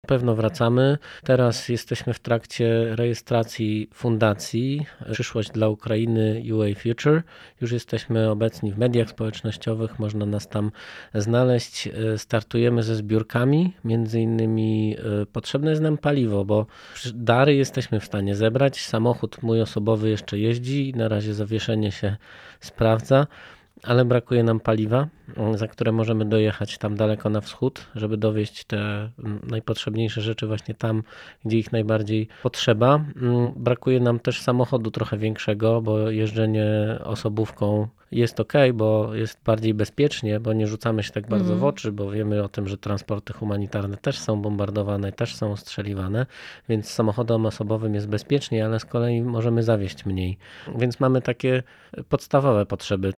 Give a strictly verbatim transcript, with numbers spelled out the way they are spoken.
Na pewno wracamy. Teraz jesteśmy w trakcie rejestracji fundacji Przyszłość dla Ukrainy U A Future. Już jesteśmy obecni w mediach społecznościowych, można nas tam znaleźć. Startujemy ze zbiórkami, między innymi potrzebne jest nam paliwo, bo dary jesteśmy w stanie zebrać. Samochód mój osobowy jeszcze jeździ, na razie zawieszenie się sprawdza, ale brakuje nam paliwa, za które możemy dojechać tam daleko na wschód, żeby dowieźć te najpotrzebniejsze rzeczy właśnie tam, gdzie ich najbardziej potrzeba. Brakuje nam też samochodu trochę większego, bo jeżdżenie osobówką jest ok, bo jest bardziej bezpiecznie, bo nie rzucamy się tak bardzo w oczy, bo wiemy o tym, że transporty humanitarne też są bombardowane, też są ostrzeliwane, więc samochodem osobowym jest bezpiecznie, ale z kolei możemy zawieźć mniej. Więc mamy takie podstawowe potrzeby.